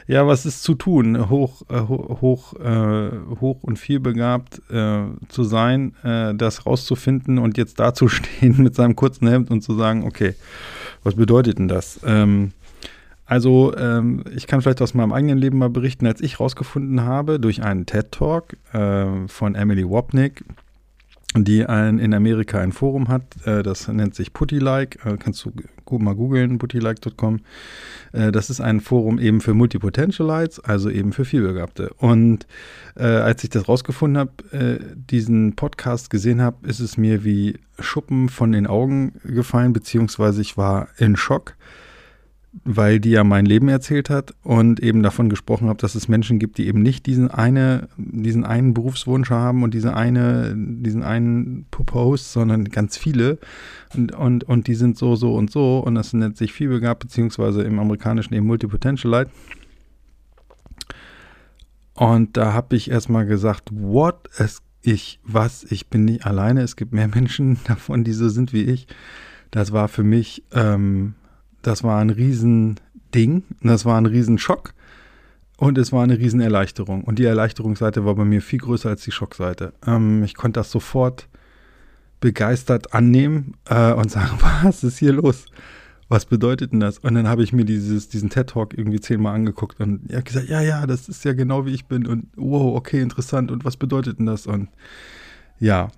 Ja, was ist zu tun? Hoch und vielbegabt zu sein, das rauszufinden und jetzt dazustehen mit seinem kurzen Hemd und zu sagen, okay, was bedeutet denn das? Ich kann vielleicht aus meinem eigenen Leben mal berichten, als ich rausgefunden habe durch einen TED-Talk von Emily Wapnick, die in Amerika ein Forum hat, das nennt sich Puttylike, kannst du mal googeln, puttylike.com. Das ist ein Forum eben für Multipotentialites, also eben für Vielbegabte. Und als ich das rausgefunden habe, diesen Podcast gesehen habe, ist es mir wie Schuppen von den Augen gefallen, beziehungsweise ich war in Schock, weil die ja mein Leben erzählt hat und eben davon gesprochen habe, dass es Menschen gibt, die eben nicht diesen einen Berufswunsch haben und diesen einen Purpose, sondern ganz viele und die sind so und so und das nennt sich vielbegabt, beziehungsweise im Amerikanischen eben Multipotentialite. Und da habe ich erstmal gesagt, ich bin nicht alleine, es gibt mehr Menschen davon, die so sind wie ich. Das war für mich das war ein Riesending, das war ein Riesenschock und es war eine Riesenerleichterung. Und die Erleichterungsseite war bei mir viel größer als die Schockseite. Ich konnte das sofort begeistert annehmen und sagen, was ist hier los? Was bedeutet denn das? Und dann habe ich mir diesen TED-Talk irgendwie 10-mal angeguckt und ich habe gesagt, ja, das ist ja genau wie ich bin und wow, okay, interessant und was bedeutet denn das? Und ja,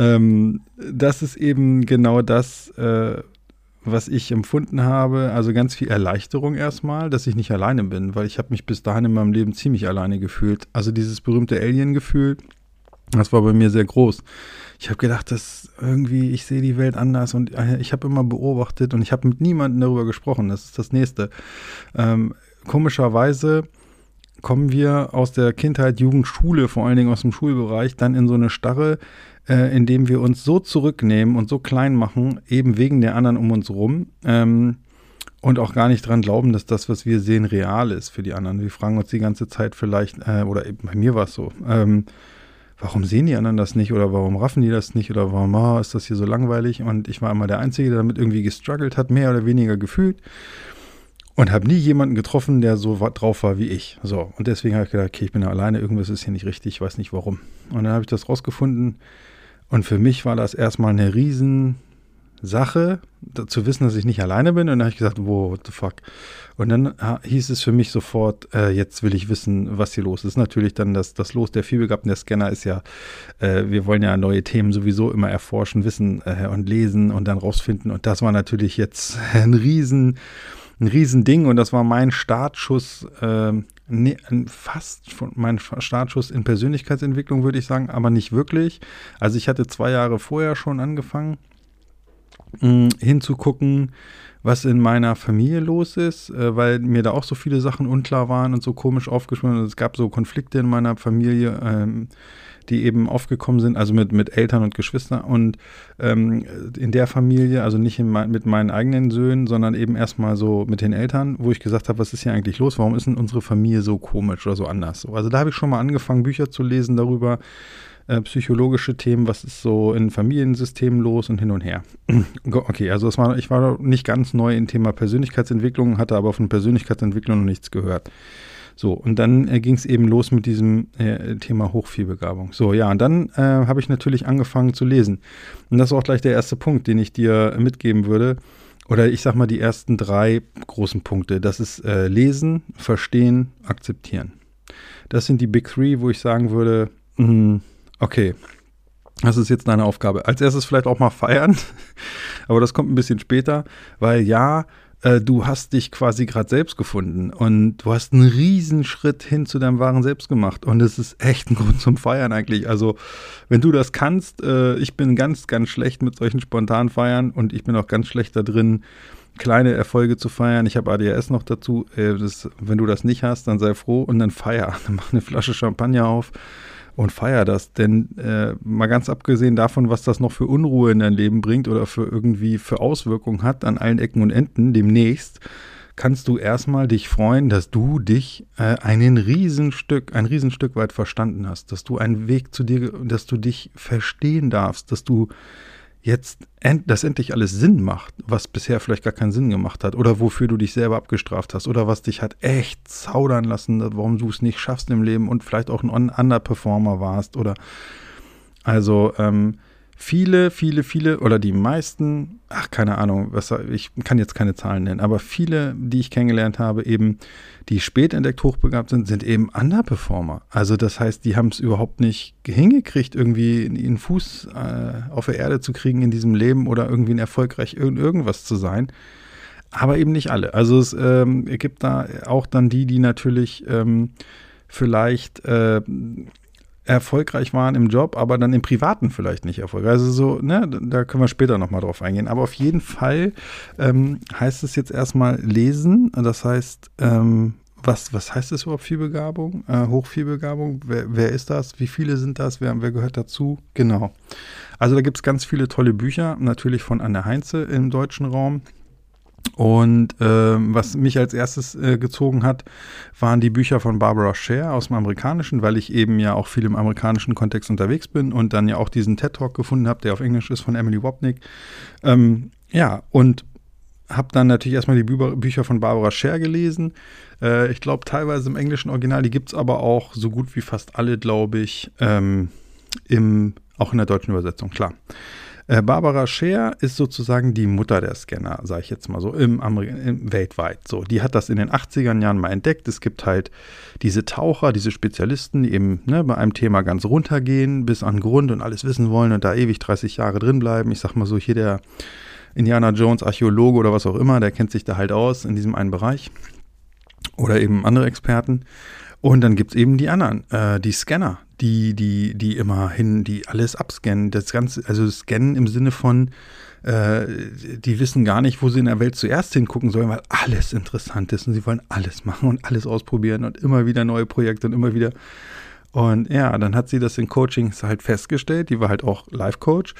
das ist eben genau das, was ich empfunden habe, also ganz viel Erleichterung erstmal, dass ich nicht alleine bin, weil ich habe mich bis dahin in meinem Leben ziemlich alleine gefühlt. Also dieses berühmte Alien-Gefühl, das war bei mir sehr groß. Ich habe gedacht, ich sehe die Welt anders und ich habe immer beobachtet und ich habe mit niemandem darüber gesprochen. Das ist das Nächste. Komischerweise kommen wir aus der Kindheit, Jugend, Schule, vor allen Dingen aus dem Schulbereich, dann in so eine Starre, indem wir uns so zurücknehmen und so klein machen, eben wegen der anderen um uns rum und auch gar nicht dran glauben, dass das, was wir sehen, real ist für die anderen. Wir fragen uns die ganze Zeit vielleicht, oder eben bei mir war es so, warum sehen die anderen das nicht oder warum raffen die das nicht oder warum ist das hier so langweilig? Und ich war immer der Einzige, der damit irgendwie gestruggelt hat, mehr oder weniger gefühlt. Und habe nie jemanden getroffen, der so drauf war wie ich. So, und deswegen habe ich gedacht, okay, ich bin ja alleine, irgendwas ist hier nicht richtig, ich weiß nicht warum. Und dann habe ich das rausgefunden und für mich war das erstmal eine Riesensache, zu wissen, dass ich nicht alleine bin. Und dann habe ich gesagt, wow, what the fuck. Und dann hieß es für mich sofort, jetzt will ich wissen, was hier los ist. Natürlich dann das Los der Vielbegabten, der Scanner ist ja, wir wollen ja neue Themen sowieso immer erforschen, wissen und lesen und dann rausfinden. Und das war natürlich jetzt ein Riesending und das war mein Startschuss, fast mein Startschuss in Persönlichkeitsentwicklung, würde ich sagen, aber nicht wirklich. Also ich hatte 2 Jahre vorher schon angefangen, hinzugucken, was in meiner Familie los ist, weil mir da auch so viele Sachen unklar waren und so komisch aufgeschwommen sind. Es gab so Konflikte in meiner Familie, die eben aufgekommen sind, also mit Eltern und Geschwistern und in der Familie, also nicht mit meinen eigenen Söhnen, sondern eben erstmal so mit den Eltern, wo ich gesagt habe, was ist hier eigentlich los? Warum ist denn unsere Familie so komisch oder so anders? So, also da habe ich schon mal angefangen, Bücher zu lesen darüber, psychologische Themen, was ist so in Familiensystemen los und hin und her. Okay, also ich war nicht ganz neu im Thema Persönlichkeitsentwicklung, hatte aber von Persönlichkeitsentwicklung noch nichts gehört. So, und dann ging es eben los mit diesem Thema Hochvielbegabung. So, ja, und dann habe ich natürlich angefangen zu lesen. Und das ist auch gleich der erste Punkt, den ich dir mitgeben würde. Oder ich sag mal die ersten 3 großen Punkte. Das ist Lesen, Verstehen, Akzeptieren. Das sind die Big 3, wo ich sagen würde, okay, das ist jetzt deine Aufgabe. Als erstes vielleicht auch mal feiern, aber das kommt ein bisschen später, weil ja, du hast dich quasi gerade selbst gefunden und du hast einen Riesenschritt hin zu deinem wahren Selbst gemacht und es ist echt ein Grund zum Feiern eigentlich. Also wenn du das kannst, ich bin ganz, ganz schlecht mit solchen spontanen Feiern und ich bin auch ganz schlecht da drin, kleine Erfolge zu feiern. Ich habe ADHS noch dazu. Wenn du das nicht hast, dann sei froh und dann feier. Dann mach eine Flasche Champagner auf und feier das. Denn mal ganz abgesehen davon, was das noch für Unruhe in dein Leben bringt oder für Auswirkungen hat an allen Ecken und Enden demnächst, kannst du erstmal dich freuen, dass du dich ein Riesenstück weit verstanden hast, dass du einen Weg zu dir, dass du dich verstehen darfst, dass du dass endlich alles Sinn macht, was bisher vielleicht gar keinen Sinn gemacht hat oder wofür du dich selber abgestraft hast oder was dich hat echt zaudern lassen, warum du es nicht schaffst im Leben und vielleicht auch ein Underperformer warst oder viele oder die meisten, keine Ahnung, ich kann jetzt keine Zahlen nennen, aber viele, die ich kennengelernt habe, eben, die spät entdeckt hochbegabt sind eben Underperformer. Also das heißt, die haben es überhaupt nicht hingekriegt, irgendwie einen Fuß auf der Erde zu kriegen in diesem Leben oder irgendwie erfolgreich irgendwas zu sein. Aber eben nicht alle. Also es gibt da auch dann die natürlich vielleicht erfolgreich waren im Job, aber dann im Privaten vielleicht nicht erfolgreich. Also so, ne, da können wir später nochmal drauf eingehen. Aber auf jeden Fall heißt es jetzt erstmal lesen. Das heißt, was heißt das überhaupt, Vielbegabung? Hochvielbegabung? Wer ist das? Wie viele sind das? Wer gehört dazu? Genau. Also da gibt es ganz viele tolle Bücher, natürlich von Anne Heinze im deutschen Raum. Und was mich als erstes gezogen hat, waren die Bücher von Barbara Sher aus dem Amerikanischen, weil ich eben ja auch viel im amerikanischen Kontext unterwegs bin und dann ja auch diesen TED-Talk gefunden habe, der auf Englisch ist, von Emily Wapnick. Und habe dann natürlich erstmal die Bücher von Barbara Sher gelesen. Ich glaube teilweise im englischen Original, die gibt es aber auch so gut wie fast alle, glaube ich, auch in der deutschen Übersetzung, klar. Barbara Sher ist sozusagen die Mutter der Scanner, sage ich jetzt mal so, weltweit. So, die hat das in den 80er Jahren mal entdeckt. Es gibt halt diese Taucher, diese Spezialisten, die eben bei einem Thema ganz runtergehen, bis an den Grund und alles wissen wollen und da ewig 30 Jahre drin bleiben. Ich sag mal so, hier der Indiana Jones Archäologe oder was auch immer, der kennt sich da halt aus in diesem einen Bereich. Oder eben andere Experten. Und dann gibt es eben die anderen, die Scanner, die immerhin, die alles abscannen. Das Ganze, also scannen im Sinne von, die wissen gar nicht, wo sie in der Welt zuerst hingucken sollen, weil alles interessant ist und sie wollen alles machen und alles ausprobieren und immer wieder neue Projekte und immer wieder. Und ja, dann hat sie das in Coachings halt festgestellt, die war halt auch Life-Coach,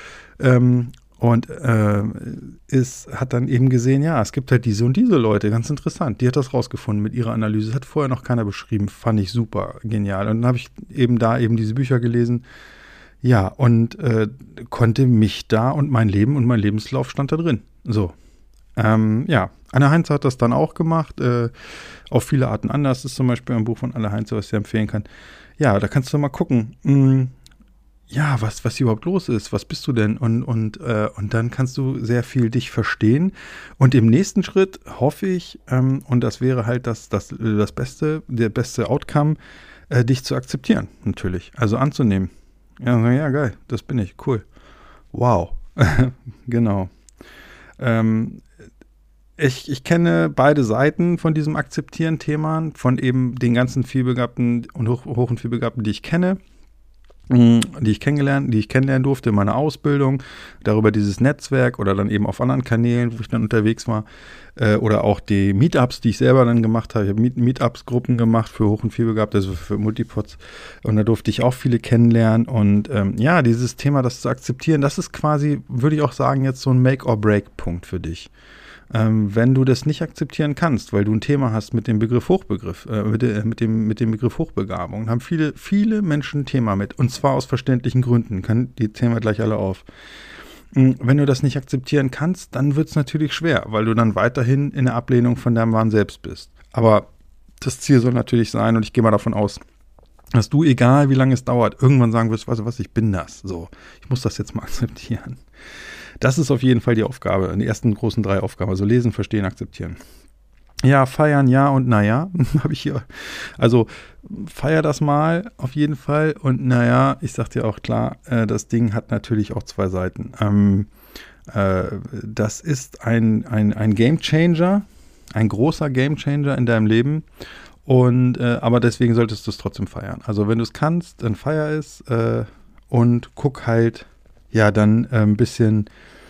hat dann eben gesehen, ja, es gibt halt diese und diese Leute, ganz interessant. Die hat das rausgefunden mit ihrer Analyse. Das hat vorher noch keiner beschrieben, fand ich super genial. Und dann habe ich eben diese Bücher gelesen. Ja, und konnte mich da und mein Leben und mein Lebenslauf stand da drin. So. Anne Heinze hat das dann auch gemacht, auf viele Arten anders. Das ist zum Beispiel ein Buch von Anne Heinze, was ich dir empfehlen kann. Ja, da kannst du mal gucken. Ja, was hier überhaupt los ist, was bist du denn? Und dann kannst du sehr viel dich verstehen. Und im nächsten Schritt hoffe ich, und das wäre halt der beste Outcome, dich zu akzeptieren, natürlich. Also anzunehmen. Ja, geil, das bin ich, cool. Wow, genau. Ich kenne beide Seiten von diesem Akzeptieren-Thema, von eben den ganzen Vielbegabten und hoch und Vielbegabten, die ich kenne. Die ich kennenlernen durfte in meiner Ausbildung, darüber dieses Netzwerk oder dann eben auf anderen Kanälen, wo ich dann unterwegs war, oder auch die Meetups, die ich selber dann gemacht habe. Ich habe Meetups-Gruppen gemacht für Hoch- und Vielbegabte, also für Multipods, und da durfte ich auch viele kennenlernen und dieses Thema, das zu akzeptieren, das ist quasi, würde ich auch sagen, jetzt so ein Make-or-Break-Punkt für dich. Wenn du das nicht akzeptieren kannst, weil du ein Thema hast mit dem Begriff mit dem Begriff Hochbegabung, haben viele Menschen ein Thema mit, und zwar aus verständlichen Gründen, die zählen wir gleich alle auf. Wenn du das nicht akzeptieren kannst, dann wird es natürlich schwer, weil du dann weiterhin in der Ablehnung von deinem wahren Selbst bist. Aber das Ziel soll natürlich sein, und ich gehe mal davon aus, dass du, egal wie lange es dauert, irgendwann sagen wirst, weißt du was, ich bin das. So, ich muss das jetzt mal akzeptieren. Das ist auf jeden Fall die Aufgabe, die ersten großen 3 Aufgaben. Also lesen, verstehen, akzeptieren. Ja, feiern, ja und naja, habe ich hier. Also feier das mal auf jeden Fall. Und naja, ich sag dir auch klar, das Ding hat natürlich auch 2 Seiten. Das ist ein Game Changer, ein großer Game Changer in deinem Leben. Und aber deswegen solltest du es trotzdem feiern. Also wenn du es kannst, dann feier es und guck halt, ja, dann ein bisschen,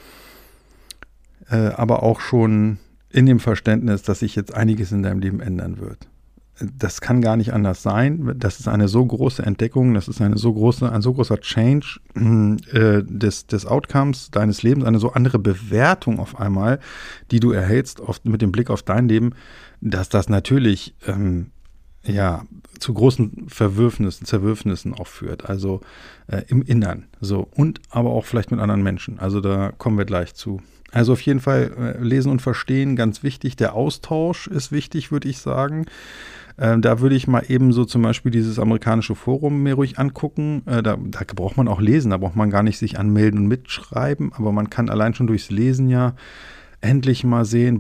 aber auch schon in dem Verständnis, dass sich jetzt einiges in deinem Leben ändern wird. Das kann gar nicht anders sein. Das ist eine so große Entdeckung, das ist ein so großer Change des Outcomes deines Lebens, eine so andere Bewertung auf einmal, die du erhältst mit dem Blick auf dein Leben, dass das natürlich ja, zu großen Zerwürfnissen auch führt, also im Innern, so, und aber auch vielleicht mit anderen Menschen, also da kommen wir gleich zu. Also auf jeden Fall lesen und verstehen, ganz wichtig, der Austausch ist wichtig, würde ich sagen. Da würde ich mal eben so zum Beispiel dieses amerikanische Forum mir ruhig angucken. Da braucht man auch lesen, da braucht man gar nicht sich anmelden und mitschreiben, aber man kann allein schon durchs Lesen ja endlich mal sehen,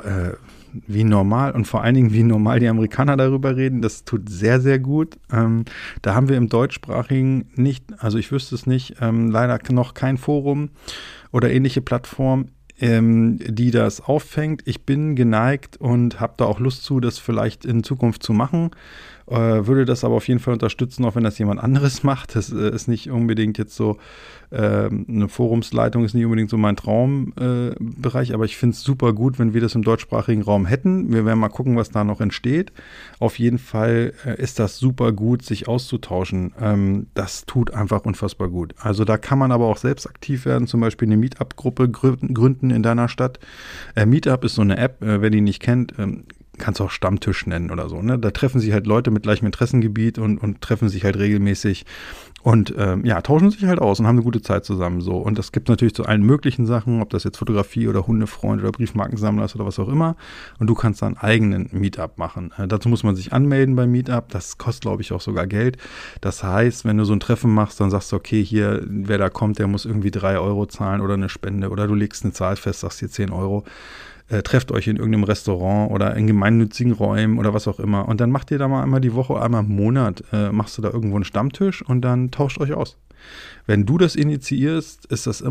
wie normal und vor allen Dingen, wie normal die Amerikaner darüber reden. Das tut sehr, sehr gut. Da haben wir im deutschsprachigen nicht, also ich wüsste es nicht, leider noch kein Forum oder ähnliche Plattform, die das auffängt. Ich bin geneigt und habe da auch Lust zu, das vielleicht in Zukunft zu machen. Würde das aber auf jeden Fall unterstützen, auch wenn das jemand anderes macht. Das ist nicht unbedingt jetzt so, eine Forumsleitung ist nicht unbedingt so mein Traumbereich, aber ich finde es super gut, wenn wir das im deutschsprachigen Raum hätten. Wir werden mal gucken, was da noch entsteht. Auf jeden Fall ist das super gut, sich auszutauschen. Das tut einfach unfassbar gut. Also da kann man aber auch selbst aktiv werden, zum Beispiel eine Meetup-Gruppe gründen in deiner Stadt. Meetup ist so eine App, wer die nicht kennt, kannst du auch Stammtisch nennen oder so, ne? Da treffen sich halt Leute mit gleichem Interessengebiet und treffen sich halt regelmäßig und tauschen sich halt aus und haben eine gute Zeit zusammen so. Und das gibt natürlich zu allen möglichen Sachen, ob das jetzt Fotografie oder Hundefreund oder Briefmarkensammler ist oder was auch immer. Und du kannst dann eigenen Meetup machen. Dazu muss man sich anmelden beim Meetup. Das kostet, glaube ich, auch sogar Geld. Das heißt, wenn du so ein Treffen machst, dann sagst du, okay, hier, wer da kommt, der muss irgendwie 3 Euro zahlen oder eine Spende. Oder du legst eine Zahl fest, sagst hier 10 Euro. Trefft euch in irgendeinem Restaurant oder in gemeinnützigen Räumen oder was auch immer. Und dann macht ihr da mal einmal die Woche, einmal im Monat, machst du da irgendwo einen Stammtisch und dann tauscht euch aus. Wenn du das initiierst, ist das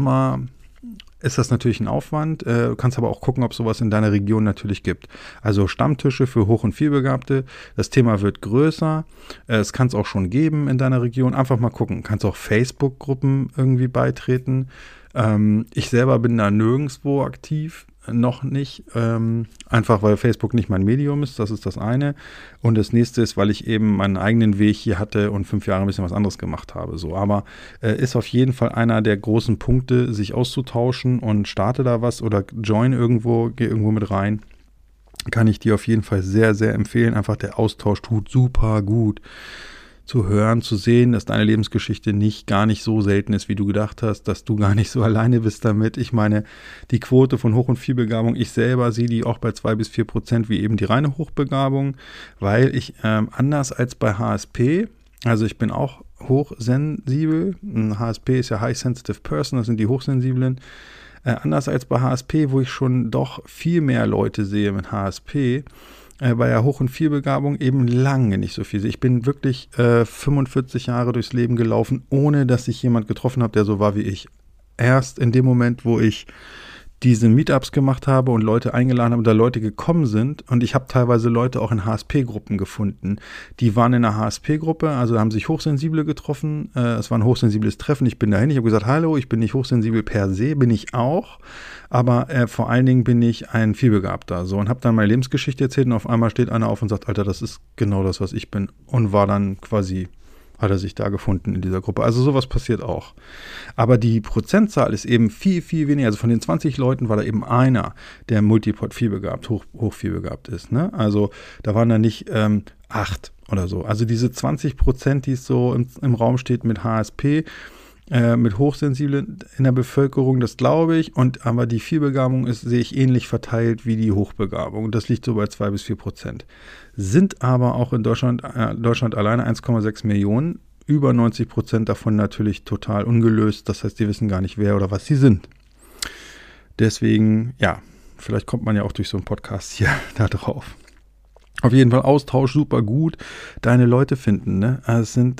natürlich ein Aufwand. Du kannst aber auch gucken, ob sowas in deiner Region natürlich gibt. Also Stammtische für Hoch- und Vielbegabte. Das Thema wird größer. Es kann es auch schon geben in deiner Region. Einfach mal gucken. Kannst auch Facebook-Gruppen irgendwie beitreten. Ich selber bin da nirgendwo aktiv. Noch nicht, einfach weil Facebook nicht mein Medium ist, das ist das eine. Und das nächste ist, weil ich eben meinen eigenen Weg hier hatte und 5 Jahre ein bisschen was anderes gemacht habe. So, aber ist auf jeden Fall einer der großen Punkte, sich auszutauschen und starte da was oder join irgendwo, geh irgendwo mit rein. Kann ich dir auf jeden Fall sehr, sehr empfehlen. Einfach der Austausch tut super gut. Zu hören, zu sehen, dass deine Lebensgeschichte gar nicht so selten ist, wie du gedacht hast, dass du gar nicht so alleine bist damit. Ich meine, die Quote von Hoch- und Vielbegabung, ich selber sehe die auch bei 2-4% wie eben die reine Hochbegabung, weil ich anders als bei HSP, also ich bin auch hochsensibel, HSP ist ja High Sensitive Person, das sind die Hochsensiblen, anders als bei HSP, wo ich schon doch viel mehr Leute sehe mit HSP, bei der Hoch- und Vielbegabung eben lange nicht so viel. Ich bin wirklich 45 Jahre durchs Leben gelaufen, ohne dass ich jemand getroffen habe, der so war wie ich. Erst in dem Moment, wo ich diese Meetups gemacht habe und Leute eingeladen habe, da Leute gekommen sind, und ich habe teilweise Leute auch in HSP-Gruppen gefunden. Die waren in einer HSP-Gruppe, also haben sich Hochsensible getroffen. Es war ein hochsensibles Treffen. Ich bin dahin, ich habe gesagt, hallo, ich bin nicht hochsensibel per se, bin ich auch, aber vor allen Dingen bin ich ein Vielbegabter. So, und habe dann meine Lebensgeschichte erzählt und auf einmal steht einer auf und sagt, Alter, das ist genau das, was ich bin, und war dann quasi, hat er sich da gefunden in dieser Gruppe. Also sowas passiert auch. Aber die Prozentzahl ist eben viel, viel weniger. Also von den 20 Leuten war da eben einer, der Multipod vielbegabt, hoch vielbegabt ist. Ne? Also da waren da nicht 8 oder so. Also diese 20%, die es so im Raum steht mit HSP, mit Hochsensiblen in der Bevölkerung, das glaube ich. Aber die Vielbegabung sehe ich ähnlich verteilt wie die Hochbegabung. Das liegt so bei 2-4%. Sind aber auch in Deutschland alleine 1,6 Millionen. Über 90% davon natürlich total ungelöst. Das heißt, die wissen gar nicht, wer oder was sie sind. Deswegen, ja, vielleicht kommt man ja auch durch so einen Podcast hier da drauf. Auf jeden Fall Austausch super gut. Deine Leute finden, ne? Es sind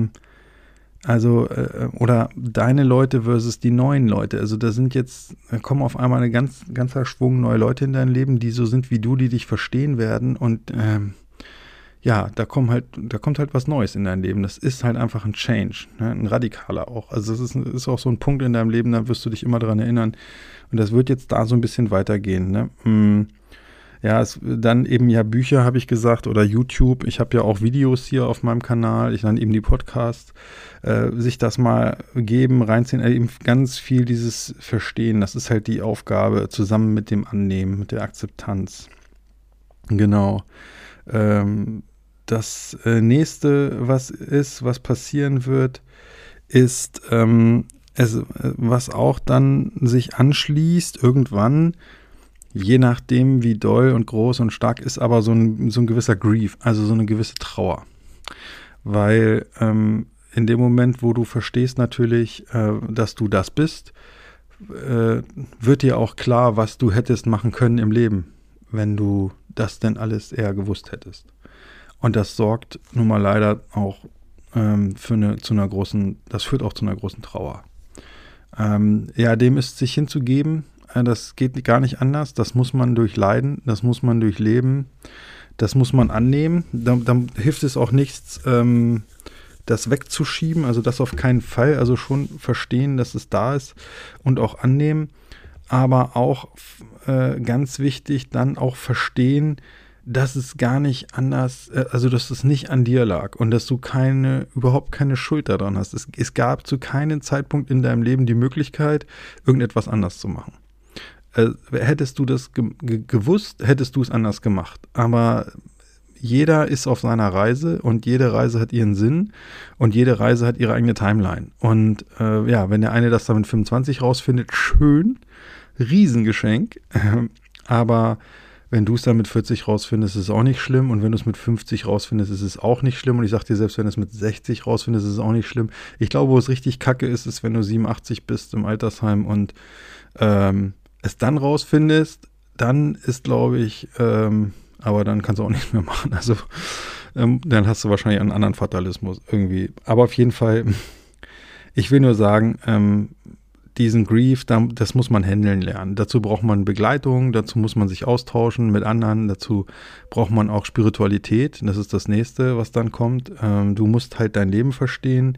oder deine Leute versus die neuen Leute. Also da kommen auf einmal ein ganzer Schwung neue Leute in dein Leben, die so sind wie du, die dich verstehen werden. Und da kommt halt was Neues in dein Leben. Das ist halt einfach ein Change, ne? Ein radikaler auch. Also das ist auch so ein Punkt in deinem Leben, da wirst du dich immer dran erinnern. Und das wird jetzt da so ein bisschen weitergehen, ne? Ja, dann eben ja Bücher, habe ich gesagt, oder YouTube. Ich habe ja auch Videos hier auf meinem Kanal, dann eben die Podcasts. Sich das mal geben, reinziehen, eben ganz viel dieses Verstehen. Das ist halt die Aufgabe, zusammen mit dem Annehmen, mit der Akzeptanz. Genau. das nächste, was passieren wird, ist, was auch dann sich anschließt, irgendwann, je nachdem, wie doll und groß und stark ist, aber so ein gewisser Grief, also so eine gewisse Trauer. Weil in dem Moment, wo du verstehst natürlich, dass du das bist, wird dir auch klar, was du hättest machen können im Leben, wenn du das denn alles eher gewusst hättest. Und das sorgt nun mal leider auch das führt auch zu einer großen Trauer. Dem ist sich hinzugeben, das geht gar nicht anders, das muss man durchleiden, das muss man durchleben, das muss man annehmen. Dann hilft es auch nichts, das wegzuschieben, also das auf keinen Fall, also schon verstehen, dass es da ist und auch annehmen, aber auch ganz wichtig, dann auch verstehen, dass es gar nicht anders, also dass es nicht an dir lag und dass du überhaupt keine Schuld daran hast. Es gab zu keinem Zeitpunkt in deinem Leben die Möglichkeit, irgendetwas anders zu machen. Hättest du das gewusst, hättest du es anders gemacht. Aber jeder ist auf seiner Reise und jede Reise hat ihren Sinn und jede Reise hat ihre eigene Timeline. Und wenn der eine das dann mit 25 rausfindet, schön, Riesengeschenk, aber wenn du es dann mit 40 rausfindest, ist es auch nicht schlimm. Und wenn du es mit 50 rausfindest, ist es auch nicht schlimm. Und ich sag dir, selbst wenn du es mit 60 rausfindest, ist es auch nicht schlimm. Ich glaube, wo es richtig kacke ist, ist, wenn du 87 bist im Altersheim und es dann rausfindest, dann ist, glaube ich, aber dann kannst du auch nichts mehr machen. Also dann hast du wahrscheinlich einen anderen Fatalismus irgendwie. Aber auf jeden Fall, ich will nur sagen, diesen Grief, das muss man handeln lernen. Dazu braucht man Begleitung, dazu muss man sich austauschen mit anderen, dazu braucht man auch Spiritualität. Das ist das Nächste, was dann kommt. Du musst halt dein Leben verstehen.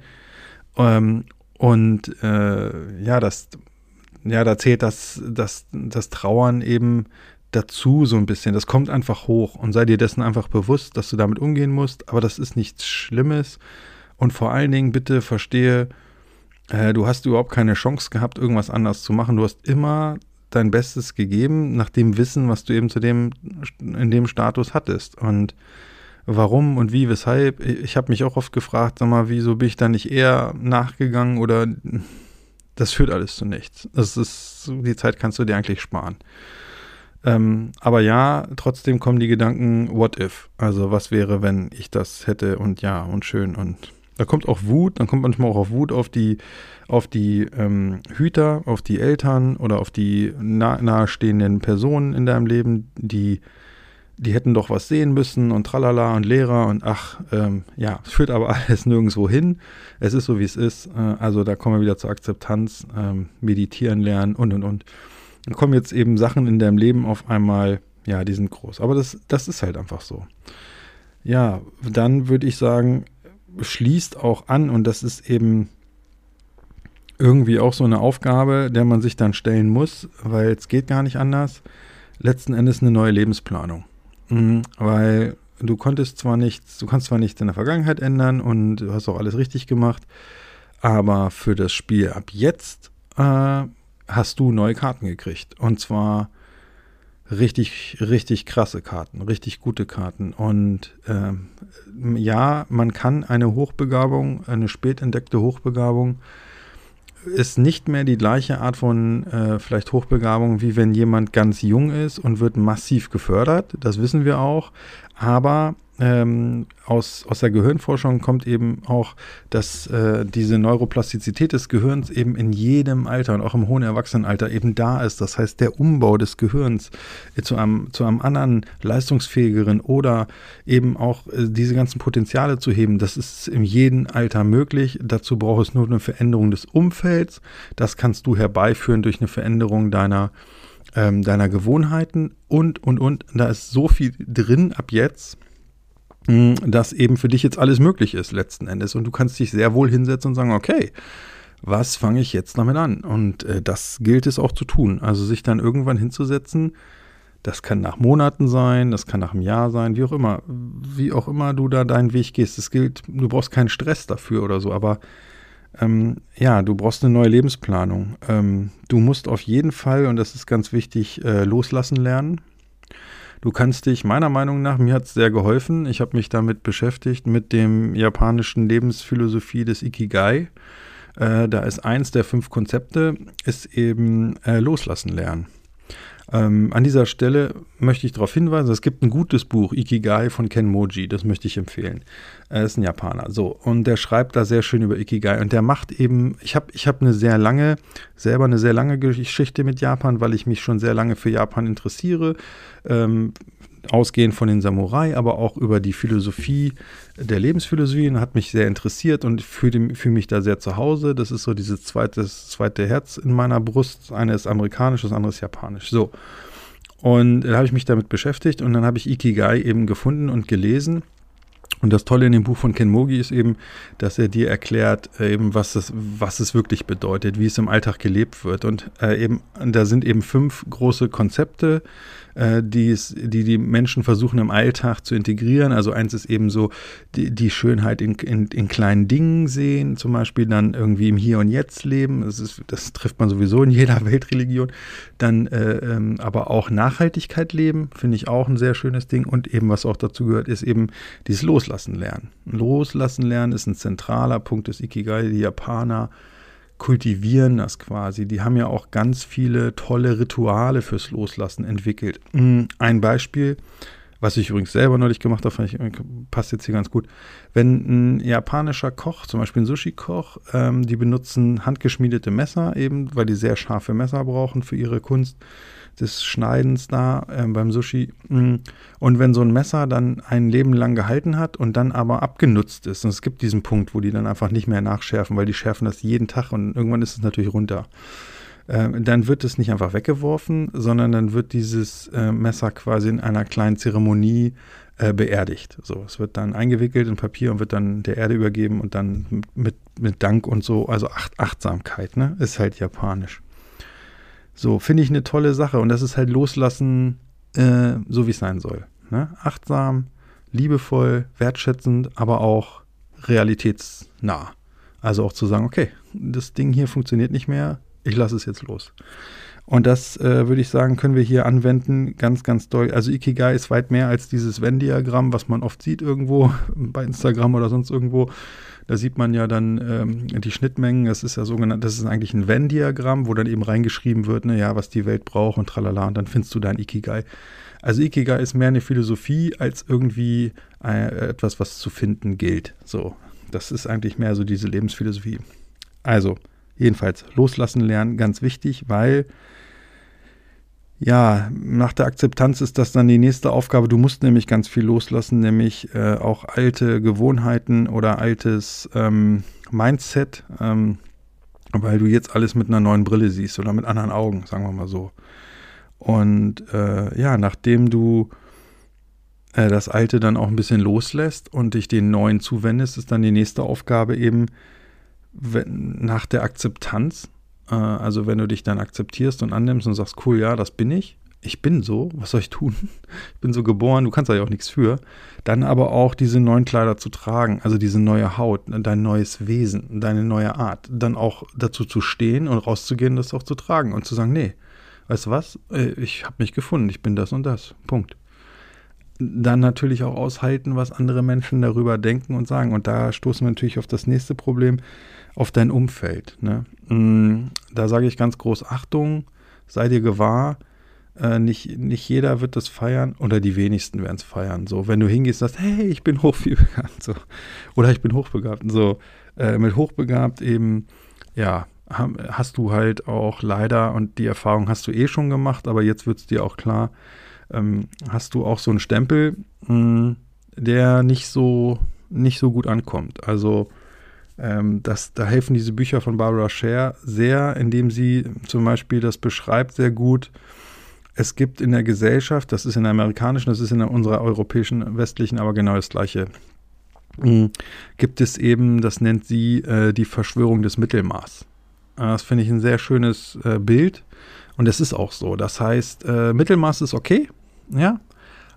Da zählt das Trauern eben dazu so ein bisschen. Das kommt einfach hoch und sei dir dessen einfach bewusst, dass du damit umgehen musst. Aber das ist nichts Schlimmes. Und vor allen Dingen bitte verstehe, du hast überhaupt keine Chance gehabt, irgendwas anders zu machen. Du hast immer dein Bestes gegeben, nach dem Wissen, was du eben in dem Status hattest. Und warum und wie, weshalb, ich habe mich auch oft gefragt, sag mal, wieso bin ich da nicht eher nachgegangen oder das führt alles zu nichts. Die Zeit kannst du dir eigentlich sparen. Aber ja, trotzdem kommen die Gedanken, what if? Also was wäre, wenn ich das hätte und ja und schön und da kommt auch Wut, dann kommt manchmal auch auf Wut auf die Hüter, auf die Eltern oder auf die nahestehenden Personen in deinem Leben, die hätten doch was sehen müssen und tralala und Lehrer und es führt aber alles nirgendwo hin. Es ist so, wie es ist. Also da kommen wir wieder zur Akzeptanz, meditieren lernen und. Dann kommen jetzt eben Sachen in deinem Leben auf einmal, ja, die sind groß. Aber das ist halt einfach so. Ja, dann würde ich sagen, schließt auch an und das ist eben irgendwie auch so eine Aufgabe, der man sich dann stellen muss, weil es geht gar nicht anders. Letzten Endes eine neue Lebensplanung. Weil du kannst zwar nichts in der Vergangenheit ändern und du hast auch alles richtig gemacht, aber für das Spiel ab jetzt hast du neue Karten gekriegt. Und zwar richtig, richtig krasse Karten, richtig gute Karten. Und man kann eine Hochbegabung, eine spät entdeckte Hochbegabung, ist nicht mehr die gleiche Art von vielleicht Hochbegabung, wie wenn jemand ganz jung ist und wird massiv gefördert. Das wissen wir auch. Aber aus der Gehirnforschung kommt eben auch, dass diese Neuroplastizität des Gehirns eben in jedem Alter und auch im hohen Erwachsenenalter eben da ist. Das heißt, der Umbau des Gehirns zu einem anderen, leistungsfähigeren oder eben auch diese ganzen Potenziale zu heben, das ist in jedem Alter möglich. Dazu braucht es nur eine Veränderung des Umfelds. Das kannst du herbeiführen durch eine Veränderung deiner Gewohnheiten und. Da ist so viel drin ab jetzt, dass eben für dich jetzt alles möglich ist letzten Endes. Und du kannst dich sehr wohl hinsetzen und sagen, okay, was fange ich jetzt damit an? Und das gilt es auch zu tun. Also sich dann irgendwann hinzusetzen, das kann nach Monaten sein, das kann nach einem Jahr sein, wie auch immer du da deinen Weg gehst. Das gilt, du brauchst keinen Stress dafür oder so, aber du brauchst eine neue Lebensplanung. Du musst auf jeden Fall, und das ist ganz wichtig, loslassen lernen. Du kannst dich, meiner Meinung nach, mir hat es sehr geholfen, ich habe mich damit beschäftigt, mit dem japanischen Lebensphilosophie des Ikigai. Da ist eins der 5 Konzepte, ist eben loslassen lernen. An dieser Stelle möchte ich darauf hinweisen, es gibt ein gutes Buch, Ikigai von Ken Moji, das möchte ich empfehlen. Er ist ein Japaner, so, und der schreibt da sehr schön über Ikigai und der macht eben, ich hab selber eine sehr lange Geschichte mit Japan, weil ich mich schon sehr lange für Japan interessiere, ausgehend von den Samurai, aber auch über die Philosophie der Lebensphilosophie, und hat mich sehr interessiert und fühle mich da sehr zu Hause. Das ist so dieses zweite Herz in meiner Brust. Das eine ist amerikanisch, das andere ist japanisch. So. Und da habe ich mich damit beschäftigt und dann habe ich Ikigai eben gefunden und gelesen. Und das Tolle in dem Buch von Ken Moji ist eben, dass er dir erklärt, eben was es wirklich bedeutet, wie es im Alltag gelebt wird. Und da sind eben 5 große Konzepte, die Menschen versuchen im Alltag zu integrieren. Also eins ist eben so die Schönheit in kleinen Dingen sehen, zum Beispiel dann irgendwie im Hier und Jetzt leben. Das trifft man sowieso in jeder Weltreligion. Dann aber auch Nachhaltigkeit leben, finde ich auch ein sehr schönes Ding. Und eben, was auch dazu gehört, ist eben dieses Loslassen lernen. Loslassen lernen ist ein zentraler Punkt des Ikigai. Die Japaner kultivieren das quasi. Die haben ja auch ganz viele tolle Rituale fürs Loslassen entwickelt. Ein Beispiel, was ich übrigens selber neulich gemacht habe, passt jetzt hier ganz gut. Wenn ein japanischer Koch, zum Beispiel ein Sushi-Koch, die benutzen handgeschmiedete Messer eben, weil die sehr scharfe Messer brauchen für ihre Kunst des Schneidens da beim Sushi. Und wenn so ein Messer dann ein Leben lang gehalten hat und dann aber abgenutzt ist, und es gibt diesen Punkt, wo die dann einfach nicht mehr nachschärfen, weil die schärfen das jeden Tag und irgendwann ist es natürlich runter. Dann wird es nicht einfach weggeworfen, sondern dann wird dieses Messer quasi in einer kleinen Zeremonie beerdigt. So, es wird dann eingewickelt in Papier und wird dann der Erde übergeben und dann mit Dank und so, also Achtsamkeit, ne, ist halt japanisch. So, finde ich eine tolle Sache und das ist halt Loslassen, so wie es sein soll. Ne? Achtsam, liebevoll, wertschätzend, aber auch realitätsnah. Also auch zu sagen, okay, das Ding hier funktioniert nicht mehr, ich lasse es jetzt los. Und das, würde ich sagen, können wir hier anwenden, ganz, ganz doll. Also Ikigai ist weit mehr als dieses Venn-Diagramm, was man oft sieht irgendwo bei Instagram oder sonst irgendwo. Da sieht man ja dann die Schnittmengen, das ist eigentlich ein Venn-Diagramm, wo dann eben reingeschrieben wird, was die Welt braucht und tralala, und dann findest du dein Ikigai. Also Ikigai ist mehr eine Philosophie als irgendwie etwas, was zu finden gilt. So, das ist eigentlich mehr so diese Lebensphilosophie. Also, jedenfalls, loslassen lernen, ganz wichtig, weil nach der Akzeptanz ist das dann die nächste Aufgabe. Du musst nämlich ganz viel loslassen, nämlich auch alte Gewohnheiten oder altes Mindset, weil du jetzt alles mit einer neuen Brille siehst oder mit anderen Augen, sagen wir mal so. Und nachdem du das Alte dann auch ein bisschen loslässt und dich den Neuen zuwendest, ist dann die nächste Aufgabe eben nach der Akzeptanz. Also wenn du dich dann akzeptierst und annimmst und sagst, cool, ja, das bin ich bin so, was soll ich tun? Ich bin so geboren, du kannst da ja auch nichts für. Dann aber auch diese neuen Kleider zu tragen, also diese neue Haut, dein neues Wesen, deine neue Art, dann auch dazu zu stehen und rauszugehen, das auch zu tragen und zu sagen, nee, weißt du was, ich habe mich gefunden, ich bin das und das, Punkt. Dann natürlich auch aushalten, was andere Menschen darüber denken und sagen. Und da stoßen wir natürlich auf das nächste Problem, auf dein Umfeld. Ne? Da sage ich ganz groß, Achtung, sei dir gewahr, nicht jeder wird das feiern oder die wenigsten werden es feiern. So, wenn du hingehst und sagst, hey, ich bin hochbegabt, so, oder ich bin hochbegabt, so, mit hochbegabt eben, hast du halt auch leider, und die Erfahrung hast du schon gemacht, aber jetzt wird es dir auch klar, hast du auch so einen Stempel, der nicht so gut ankommt. Also da helfen diese Bücher von Barbara Scher sehr, indem sie zum Beispiel das beschreibt sehr gut. Es gibt in der Gesellschaft, das ist in der amerikanischen, das ist in unserer europäischen, westlichen, aber genau das Gleiche, gibt es eben, das nennt sie die Verschwörung des Mittelmaß. Das finde ich ein sehr schönes Bild und es ist auch so. Das heißt, Mittelmaß ist okay, ja,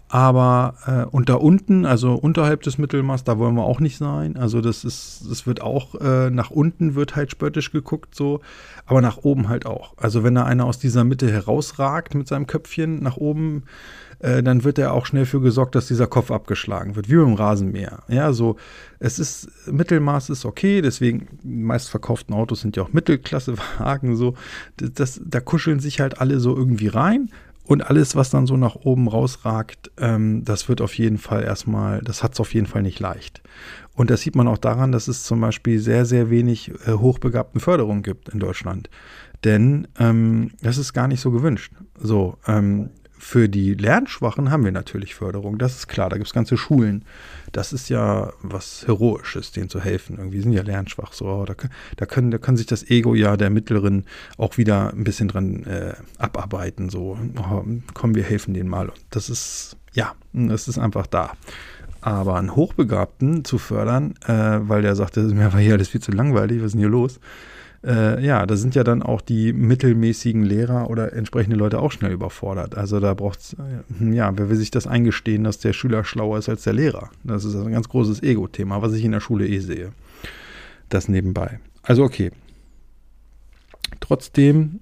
Aber und da unten, also unterhalb des Mittelmaß, da wollen wir auch nicht sein. Also das wird auch, nach unten wird halt spöttisch geguckt so, aber nach oben halt auch. Also wenn da einer aus dieser Mitte herausragt mit seinem Köpfchen nach oben, dann wird er auch schnell für gesorgt, dass dieser Kopf abgeschlagen wird, wie beim Rasenmäher. Ja, so, Mittelmaß ist okay, deswegen, die meistverkauften Autos sind ja auch Mittelklassewagen, so, da kuscheln sich halt alle so irgendwie rein. Und alles, was dann so nach oben rausragt, das wird auf jeden Fall das hat es auf jeden Fall nicht leicht. Und das sieht man auch daran, dass es zum Beispiel sehr, sehr wenig hochbegabten Förderung gibt in Deutschland. Denn das ist gar nicht so gewünscht. So, für die Lernschwachen haben wir natürlich Förderung, das ist klar, da gibt es ganze Schulen. Das ist ja was Heroisches, denen zu helfen. Irgendwie sind ja lernschwach. So, da kann sich das Ego ja der Mittleren auch wieder ein bisschen dran abarbeiten. So, oh, komm, wir helfen denen mal. Das ist einfach da. Aber einen Hochbegabten zu fördern, weil der sagt, mir war hier alles viel zu langweilig, was ist denn hier los? Da sind ja dann auch die mittelmäßigen Lehrer oder entsprechende Leute auch schnell überfordert. Also da braucht es, wer will sich das eingestehen, dass der Schüler schlauer ist als der Lehrer? Das ist ein ganz großes Ego-Thema, was ich in der Schule sehe. Das nebenbei. Also okay. Trotzdem,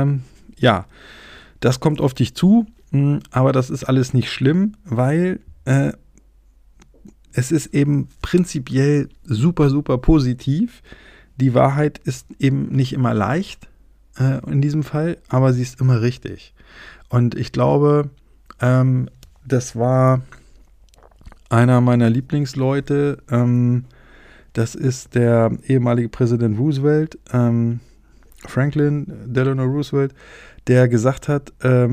das kommt auf dich zu, aber das ist alles nicht schlimm, weil es ist eben prinzipiell super, super positiv. Die Wahrheit ist eben nicht immer leicht in diesem Fall, aber sie ist immer richtig. Und ich glaube, das war einer meiner Lieblingsleute. Das ist der ehemalige Präsident Roosevelt, Franklin Delano Roosevelt, der gesagt hat,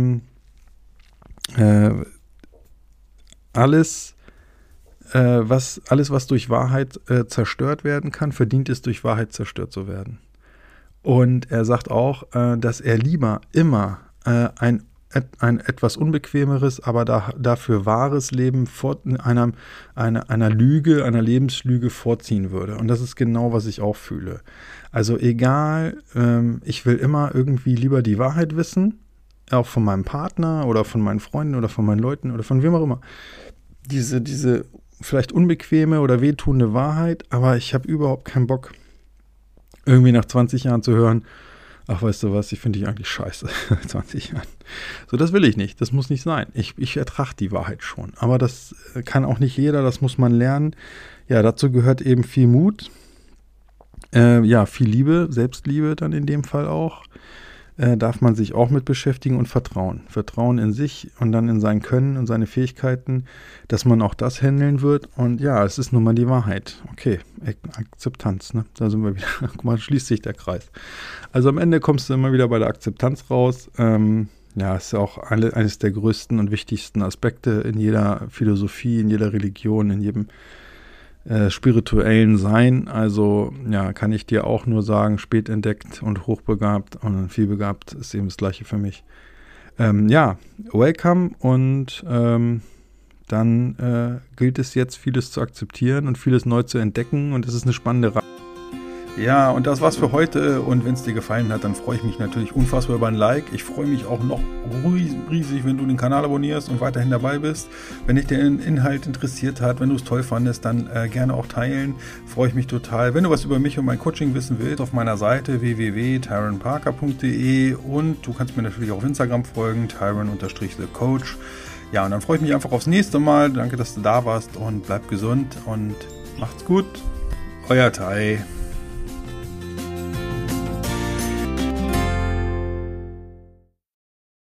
alles, was durch Wahrheit zerstört werden kann, verdient es, durch Wahrheit zerstört zu werden. Und er sagt auch, dass er lieber immer ein etwas unbequemeres, aber dafür wahres Leben einer Lüge, einer Lebenslüge vorziehen würde. Und das ist genau, was ich auch fühle. Also egal, ich will immer irgendwie lieber die Wahrheit wissen, auch von meinem Partner oder von meinen Freunden oder von meinen Leuten oder von wem auch immer. Diese vielleicht unbequeme oder wehtuende Wahrheit, aber ich habe überhaupt keinen Bock, irgendwie nach 20 Jahren zu hören, ach, weißt du was, ich finde dich eigentlich scheiße, 20 Jahren. So, das will ich nicht, das muss nicht sein. Ich ertrage die Wahrheit schon, aber das kann auch nicht jeder, das muss man lernen. Ja, dazu gehört eben viel Mut, viel Liebe, Selbstliebe dann in dem Fall auch. Darf man sich auch mit beschäftigen und Vertrauen. Vertrauen in sich und dann in sein Können und seine Fähigkeiten, dass man auch das handeln wird. Und ja, es ist nun mal die Wahrheit. Okay, Akzeptanz, ne? Da sind wir wieder. Guck mal, schließt sich der Kreis. Also am Ende kommst du immer wieder bei der Akzeptanz raus. Ist ja auch eines der größten und wichtigsten Aspekte in jeder Philosophie, in jeder Religion, in jedem spirituellen Sein. Also ja, kann ich dir auch nur sagen, spät entdeckt und hochbegabt und vielbegabt ist eben das Gleiche für mich. Welcome und dann gilt es jetzt, vieles zu akzeptieren und vieles neu zu entdecken und es ist eine spannende Reise. Ja, und das war's für heute und wenn es dir gefallen hat, dann freue ich mich natürlich unfassbar über ein Like. Ich freue mich auch noch riesig, wenn du den Kanal abonnierst und weiterhin dabei bist. Wenn dich der Inhalt interessiert hat, wenn du es toll fandest, dann gerne auch teilen. Freue ich mich total. Wenn du was über mich und mein Coaching wissen willst, auf meiner Seite www.tyronparker.de und du kannst mir natürlich auch auf Instagram folgen, tyron_the_coach. Ja, und dann freue ich mich einfach aufs nächste Mal. Danke, dass du da warst und bleib gesund und macht's gut. Euer Ty.